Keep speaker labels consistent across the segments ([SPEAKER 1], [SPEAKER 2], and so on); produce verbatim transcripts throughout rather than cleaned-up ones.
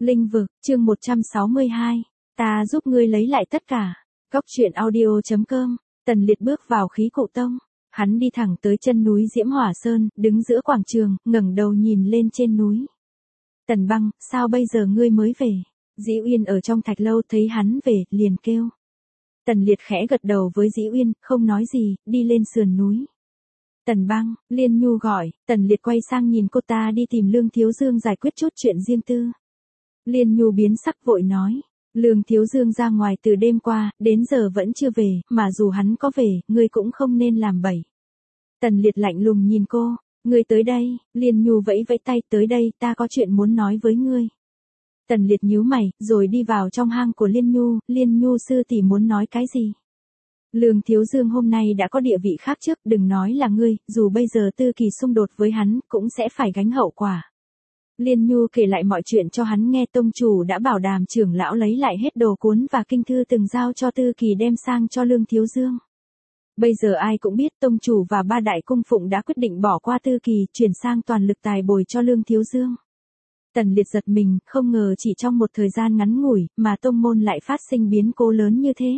[SPEAKER 1] Linh vực, chương một trăm sáu mươi hai. Ta giúp ngươi lấy lại tất cả. Góc truyện audio chấm com. Tần Liệt bước vào khí cụ tông. Hắn đi thẳng tới chân núi Diễm Hỏa Sơn, đứng giữa quảng trường, ngẩng đầu nhìn lên trên núi. Tần Băng, sao bây giờ ngươi mới về? Dĩ Uyên ở trong thạch lâu thấy hắn về, liền kêu. Tần Liệt khẽ gật đầu với Dĩ Uyên, không nói gì, đi lên sườn núi. Tần Băng, Liên Nhu gọi, Tần Liệt quay sang nhìn cô ta đi tìm Lương Thiếu Dương giải quyết chút chuyện riêng tư. Liên Nhu biến sắc vội nói, Lương Thiếu Dương ra ngoài từ đêm qua, đến giờ vẫn chưa về, mà dù hắn có về, ngươi cũng không nên làm bậy. Tần Liệt lạnh lùng nhìn cô, ngươi tới đây, Liên Nhu vẫy vẫy tay, tới đây, ta có chuyện muốn nói với ngươi. Tần Liệt nhíu mày, rồi đi vào trong hang của Liên Nhu, Liên Nhu sư tỷ muốn nói cái gì? Lương Thiếu Dương hôm nay đã có địa vị khác trước, đừng nói là ngươi, dù bây giờ Tư Kỳ xung đột với hắn, cũng sẽ phải gánh hậu quả. Liên Nhu kể lại mọi chuyện cho hắn nghe, tông chủ đã bảo đảm trưởng lão lấy lại hết đồ cuốn và kinh thư từng giao cho Tư Kỳ đem sang cho Lương Thiếu Dương. Bây giờ ai cũng biết tông chủ và ba đại cung phụng đã quyết định bỏ qua Tư Kỳ, chuyển sang toàn lực tài bồi cho Lương Thiếu Dương. Tần Liệt giật mình, không ngờ chỉ trong một thời gian ngắn ngủi, mà tông môn lại phát sinh biến cố lớn như thế.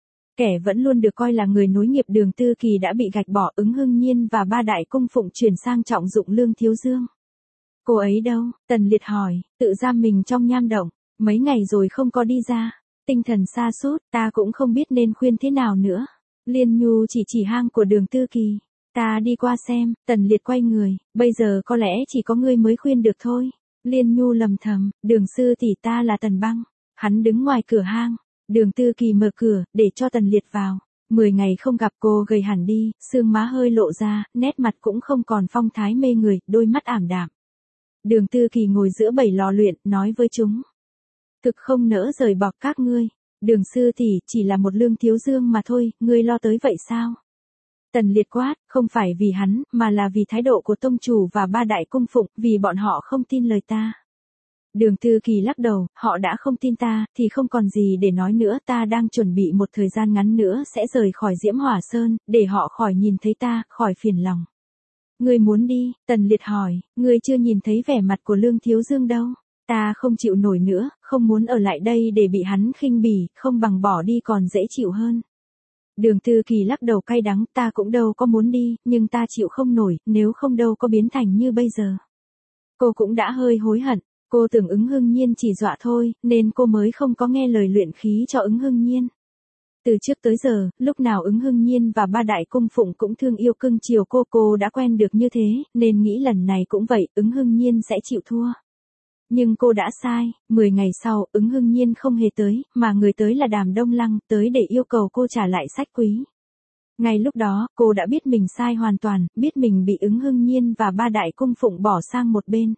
[SPEAKER 1] Kẻ vẫn luôn được coi là người nối nghiệp Đường Tư Kỳ đã bị gạch bỏ, Ứng Hưng Nhiên và ba đại cung phụng chuyển sang trọng dụng Lương Thiếu Dương. Cô ấy đâu? Tần Liệt hỏi, tự giam mình trong nham động, mấy ngày rồi không có đi ra, tinh thần sa sút, ta cũng không biết nên khuyên thế nào nữa. Liên Nhu chỉ chỉ hang của Đường Tư Kỳ, ta đi qua xem. Tần Liệt quay người, bây giờ có lẽ chỉ có ngươi mới khuyên được thôi. Liên Nhu lầm thầm, Đường sư tỷ, ta là Tần Băng. Hắn đứng ngoài cửa hang. Đường Tư Kỳ mở cửa, để cho Tần Liệt vào. Mười ngày không gặp, cô gầy hẳn đi, xương má hơi lộ ra, nét mặt cũng không còn phong thái mê người, đôi mắt ảm đạm. Đường Tư Kỳ ngồi giữa bảy lò luyện, nói với chúng. Thực không nỡ rời bỏ các ngươi. Đường sư tỷ, chỉ là một Lương Thiếu Dương mà thôi, ngươi lo tới vậy sao? Tần Liệt quát, không phải vì hắn, mà là vì thái độ của tông chủ và ba đại cung phụng, vì bọn họ không tin lời ta. Đường Tư Kỳ lắc đầu, họ đã không tin ta, thì không còn gì để nói nữa, ta đang chuẩn bị một thời gian ngắn nữa sẽ rời khỏi Diễm Hỏa Sơn, để họ khỏi nhìn thấy ta, khỏi phiền lòng. Ngươi muốn đi? Tần Liệt hỏi, ngươi chưa nhìn thấy vẻ mặt của Lương Thiếu Dương đâu. Ta không chịu nổi nữa, không muốn ở lại đây để bị hắn khinh bỉ, không bằng bỏ đi còn dễ chịu hơn. Đường Tư Kỳ lắc đầu cay đắng, ta cũng đâu có muốn đi, nhưng ta chịu không nổi, nếu không đâu có biến thành như bây giờ. Cô cũng đã hơi hối hận, cô tưởng Ứng Hưng Nhiên chỉ dọa thôi, nên cô mới không có nghe lời luyện khí cho Ứng Hưng Nhiên. Từ trước tới giờ, lúc nào Ứng Hưng Nhiên và ba đại cung phụng cũng thương yêu cưng chiều cô, cô đã quen được như thế, nên nghĩ lần này cũng vậy, Ứng Hưng Nhiên sẽ chịu thua. Nhưng cô đã sai, mười ngày sau, Ứng Hưng Nhiên không hề tới, mà người tới là Đàm Đông Lăng, tới để yêu cầu cô trả lại sách quý. Ngay lúc đó, cô đã biết mình sai hoàn toàn, biết mình bị Ứng Hưng Nhiên và ba đại cung phụng bỏ sang một bên.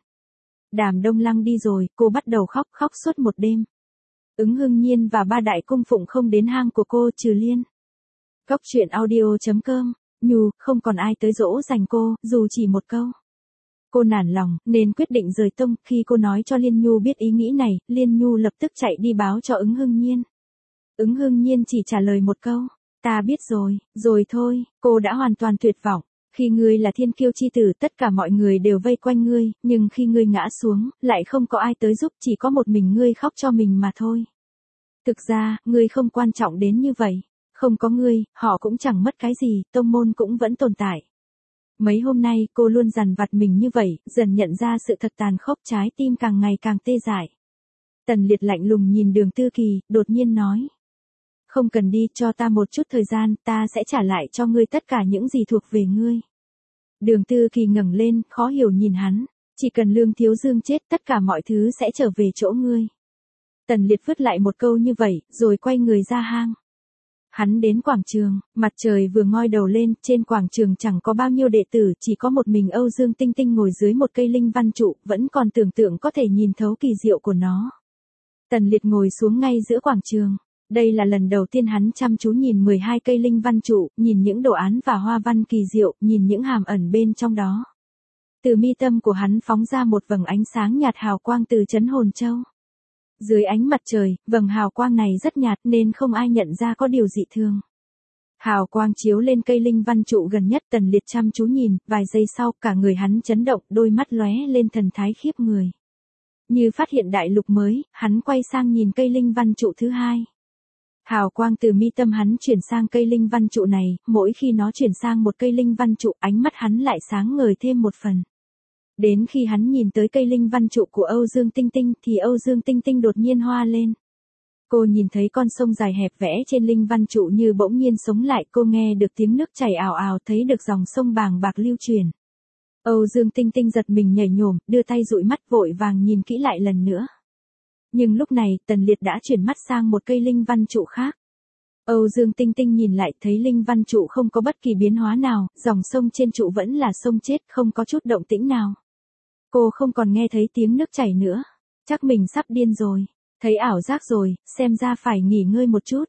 [SPEAKER 1] Đàm Đông Lăng đi rồi, cô bắt đầu khóc, khóc suốt một đêm. Ứng Hưng Nhiên và ba đại cung phụng không đến hang của cô, trừ Liên. Góc truyện audio chấm com. Nhu, không còn ai tới dỗ dành cô, dù chỉ một câu. Cô nản lòng, nên quyết định rời tông. Khi cô nói cho Liên Nhu biết ý nghĩ này, Liên Nhu lập tức chạy đi báo cho Ứng Hưng Nhiên. Ứng Hưng Nhiên chỉ trả lời một câu, ta biết rồi, rồi thôi. Cô đã hoàn toàn tuyệt vọng. Khi ngươi là thiên kiêu chi tử, tất cả mọi người đều vây quanh ngươi, nhưng khi ngươi ngã xuống, lại không có ai tới giúp, chỉ có một mình ngươi khóc cho mình mà thôi. Thực ra, ngươi không quan trọng đến như vậy. Không có ngươi, họ cũng chẳng mất cái gì, tông môn cũng vẫn tồn tại. Mấy hôm nay, cô luôn dằn vặt mình như vậy, dần nhận ra sự thật tàn khốc, trái tim càng ngày càng tê dại. Tần Liệt lạnh lùng nhìn Đường Tư Kỳ, đột nhiên nói. Không cần đi, cho ta một chút thời gian, ta sẽ trả lại cho ngươi tất cả những gì thuộc về ngươi. Đường Tư Kỳ ngẩng lên, khó hiểu nhìn hắn, chỉ cần Lương Thiếu Dương chết, tất cả mọi thứ sẽ trở về chỗ ngươi. Tần Liệt vứt lại một câu như vậy, rồi quay người ra hang. Hắn đến quảng trường, mặt trời vừa ngoi đầu lên, trên quảng trường chẳng có bao nhiêu đệ tử, chỉ có một mình Âu Dương Tinh Tinh ngồi dưới một cây linh văn trụ, vẫn còn tưởng tượng có thể nhìn thấu kỳ diệu của nó. Tần Liệt ngồi xuống ngay giữa quảng trường. Đây là lần đầu tiên hắn chăm chú nhìn mười hai cây linh văn trụ, nhìn những đồ án và hoa văn kỳ diệu, nhìn những hàm ẩn bên trong đó. Từ mi tâm của hắn phóng ra một vầng ánh sáng nhạt hào quang từ trấn Hồn Châu. Dưới ánh mặt trời, vầng hào quang này rất nhạt nên không ai nhận ra có điều dị thường. Hào quang chiếu lên cây linh văn trụ gần nhất, Tần Liệt chăm chú nhìn, vài giây sau cả người hắn chấn động, đôi mắt lóe lên thần thái khiếp người. Như phát hiện đại lục mới, hắn quay sang nhìn cây linh văn trụ thứ hai. Hào quang từ mi tâm hắn chuyển sang cây linh văn trụ này, mỗi khi nó chuyển sang một cây linh văn trụ, ánh mắt hắn lại sáng ngời thêm một phần. Đến khi hắn nhìn tới cây linh văn trụ của Âu Dương Tinh Tinh thì Âu Dương Tinh Tinh đột nhiên hoa lên. Cô nhìn thấy con sông dài hẹp vẽ trên linh văn trụ như bỗng nhiên sống lại, cô nghe được tiếng nước chảy ào ào, thấy được dòng sông bàng bạc lưu truyền. Âu Dương Tinh Tinh giật mình nhảy nhổm, đưa tay dụi mắt vội vàng nhìn kỹ lại lần nữa. Nhưng lúc này, Tần Liệt đã chuyển mắt sang một cây linh văn trụ khác. Âu Dương Tinh Tinh nhìn lại thấy linh văn trụ không có bất kỳ biến hóa nào, dòng sông trên trụ vẫn là sông chết, không có chút động tĩnh nào. Cô không còn nghe thấy tiếng nước chảy nữa. Chắc mình sắp điên rồi. Thấy ảo giác rồi, xem ra phải nghỉ ngơi một chút.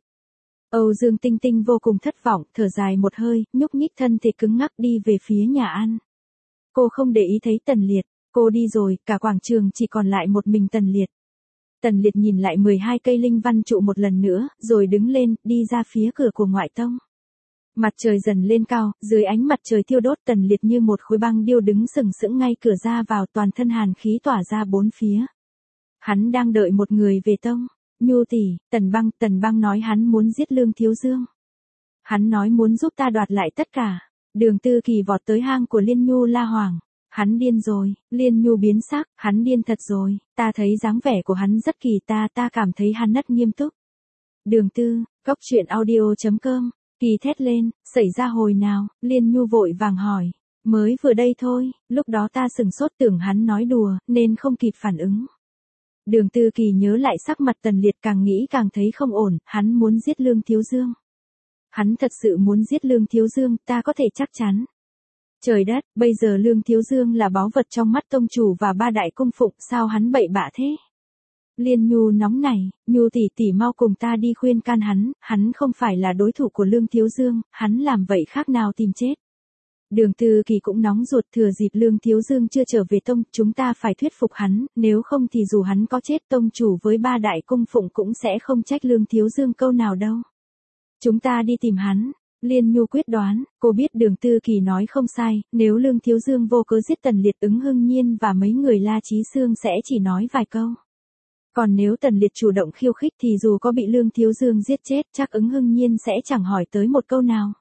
[SPEAKER 1] Âu Dương Tinh Tinh vô cùng thất vọng, thở dài một hơi, nhúc nhích thân thể cứng ngắc đi về phía nhà ăn. Cô không để ý thấy Tần Liệt, cô đi rồi, cả quảng trường chỉ còn lại một mình Tần Liệt. Tần Liệt nhìn lại mười hai cây linh văn trụ một lần nữa, rồi đứng lên, đi ra phía cửa của ngoại tông. Mặt trời dần lên cao, dưới ánh mặt trời thiêu đốt, Tần Liệt như một khối băng điêu đứng sừng sững ngay cửa ra vào, toàn thân hàn khí tỏa ra bốn phía. Hắn đang đợi một người về tông. Nhu tỷ, Tần Băng, Tần Băng nói hắn muốn giết Lương Thiếu Dương. Hắn nói muốn giúp ta đoạt lại tất cả. Đường Tư Kỳ vọt tới hang của Liên Nhu la hoảng. Hắn điên rồi, Liên Nhu biến sắc, hắn điên thật rồi, ta thấy dáng vẻ của hắn rất kỳ, ta ta cảm thấy hắn rất nghiêm túc. Đường Tư, cốc truyện audio chấm com, Kỳ thét lên, xảy ra hồi nào, Liên Nhu vội vàng hỏi, mới vừa đây thôi, lúc đó ta sừng sốt tưởng hắn nói đùa, nên không kịp phản ứng. Đường Tư Kỳ nhớ lại sắc mặt Tần Liệt, càng nghĩ càng thấy không ổn, hắn muốn giết Lương Thiếu Dương. Hắn thật sự muốn giết Lương Thiếu Dương, ta có thể chắc chắn. Trời đất, bây giờ Lương Thiếu Dương là báu vật trong mắt tông chủ và ba đại cung phụng, sao hắn bậy bạ thế? Liên Nhu nóng này, Nhu tỷ tỷ mau cùng ta đi khuyên can hắn, hắn không phải là đối thủ của Lương Thiếu Dương, hắn làm vậy khác nào tìm chết. Đường Tư Kỳ cũng nóng ruột, thừa dịp Lương Thiếu Dương chưa trở về tông, chúng ta phải thuyết phục hắn, nếu không thì dù hắn có chết tông chủ với ba đại cung phụng cũng sẽ không trách Lương Thiếu Dương câu nào đâu. Chúng ta đi tìm hắn. Liên Nhu quyết đoán, cô biết Đường Tư Kỳ nói không sai, nếu Lương Thiếu Dương vô cớ giết Tần Liệt, Ứng Hưng Nhiên và mấy người La Chí Xương sẽ chỉ nói vài câu. Còn nếu Tần Liệt chủ động khiêu khích thì dù có bị Lương Thiếu Dương giết chết, chắc Ứng Hưng Nhiên sẽ chẳng hỏi tới một câu nào.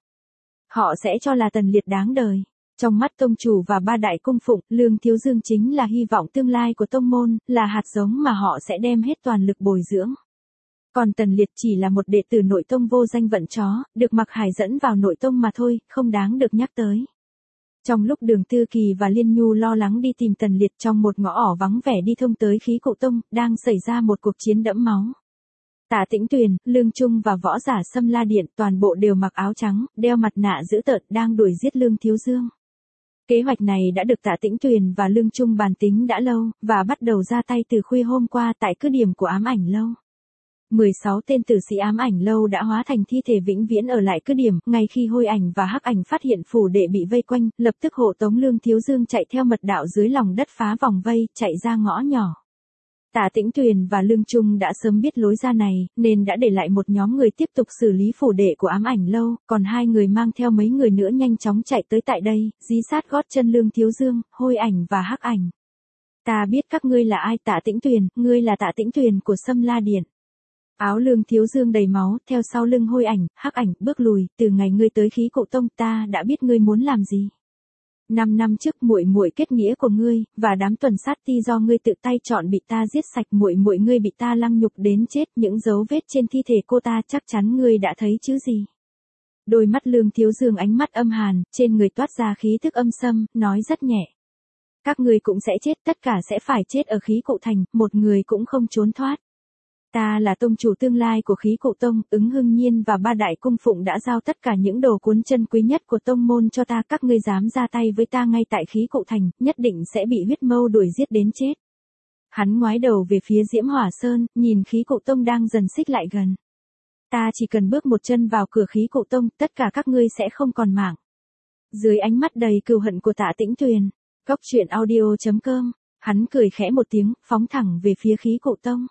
[SPEAKER 1] Họ sẽ cho là Tần Liệt đáng đời. Trong mắt tông chủ và ba đại cung phụng, Lương Thiếu Dương chính là hy vọng tương lai của tông môn, là hạt giống mà họ sẽ đem hết toàn lực bồi dưỡng. Còn Tần Liệt chỉ là một đệ tử nội tông vô danh vận chó, được Mặc Hải dẫn vào nội tông mà thôi, không đáng được nhắc tới. Trong lúc Đường Tư Kỳ và Liên Nhu lo lắng đi tìm Tần Liệt, trong một ngõ ỏ vắng vẻ đi thông tới khí cụ tông, đang xảy ra một cuộc chiến đẫm máu. Tạ Tĩnh Tuyền, Lương Trung và võ giả Sâm La Điện toàn bộ đều mặc áo trắng, đeo mặt nạ dữ tợn, đang đuổi giết Lương Thiếu Dương. Kế hoạch này đã được Tạ Tĩnh Tuyền và Lương Trung bàn tính đã lâu, và bắt đầu ra tay từ khuya hôm qua tại cứ điểm của Ám Ảnh Lâu. mười sáu tên tử sĩ Ám Ảnh Lâu đã hóa thành thi thể vĩnh viễn ở lại cứ điểm, ngay khi Hôi Ảnh và Hắc Ảnh phát hiện phủ đệ bị vây quanh, lập tức hộ tống Lương Thiếu Dương chạy theo mật đạo dưới lòng đất phá vòng vây, chạy ra ngõ nhỏ. Tạ Tĩnh Tuyền và Lương Trung đã sớm biết lối ra này, nên đã để lại một nhóm người tiếp tục xử lý phủ đệ của Ám Ảnh Lâu, còn hai người mang theo mấy người nữa nhanh chóng chạy tới tại đây, dí sát gót chân Lương Thiếu Dương, Hôi Ảnh và Hắc Ảnh. Ta biết các ngươi là ai. Tạ Tĩnh Tuyền, ngươi là Tạ Tĩnh Tuyền của Sâm La Điện. Áo Lương Thiếu Dương đầy máu, theo sau lưng Hôi Ảnh, Hắc Ảnh, bước lùi, từ ngày ngươi tới khí cụ tông ta đã biết ngươi muốn làm gì. Năm năm trước muội muội kết nghĩa của ngươi, và đám tuần sát ti do ngươi tự tay chọn bị ta giết sạch, muội muội ngươi bị ta lăng nhục đến chết, những dấu vết trên thi thể cô ta chắc chắn ngươi đã thấy chứ gì. Đôi mắt Lương Thiếu Dương ánh mắt âm hàn, trên người toát ra khí thức âm sâm, nói rất nhẹ. Các ngươi cũng sẽ chết, tất cả sẽ phải chết ở khí cụ thành, một người cũng không trốn thoát. Ta là tông chủ tương lai của khí cụ tông, Ứng Hưng Nhiên và ba đại cung phụng đã giao tất cả những đồ cuốn chân quý nhất của tông môn cho ta, các ngươi dám ra tay với ta ngay tại khí cụ thành, nhất định sẽ bị huyết mâu đuổi giết đến chết. Hắn ngoái đầu về phía Diễm Hỏa Sơn, nhìn khí cụ tông đang dần xích lại gần. Ta chỉ cần bước một chân vào cửa khí cụ tông, tất cả các ngươi sẽ không còn mạng. Dưới ánh mắt đầy cừu hận của Tạ Tĩnh Tuyền, cốc truyện audio chấm com, hắn cười khẽ một tiếng, phóng thẳng về phía khí cụ tông.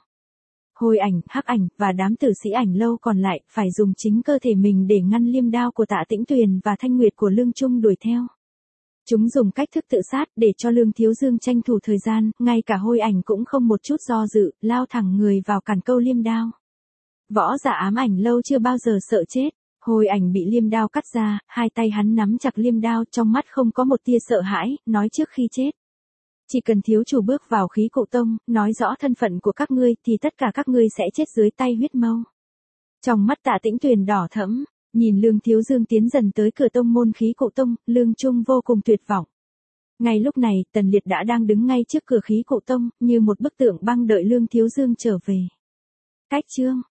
[SPEAKER 1] Hôi Ảnh, Hắc Ảnh và đám tử sĩ Ảnh Lâu còn lại phải dùng chính cơ thể mình để ngăn liêm đao của Tạ Tĩnh Tuyền và thanh nguyệt của Lương Trung đuổi theo. Chúng dùng cách thức tự sát để cho Lương Thiếu Dương tranh thủ thời gian, ngay cả Hôi Ảnh cũng không một chút do dự, lao thẳng người vào cản câu liêm đao. Võ giả ám ảnh lâu chưa bao giờ sợ chết, Hôi Ảnh bị liêm đao cắt ra, hai tay hắn nắm chặt liêm đao, trong mắt không có một tia sợ hãi, nói trước khi chết. Chỉ cần thiếu chủ bước vào khí cụ tông, nói rõ thân phận của các ngươi thì tất cả các ngươi sẽ chết dưới tay huyết mâu. Trong mắt Tạ Tĩnh Tuyền đỏ thẫm, nhìn Lương Thiếu Dương tiến dần tới cửa tông môn khí cụ tông, Lương Trung vô cùng tuyệt vọng. Ngay lúc này, Tần Liệt đã đang đứng ngay trước cửa khí cụ tông, như một bức tượng băng đợi Lương Thiếu Dương trở về. Cách chương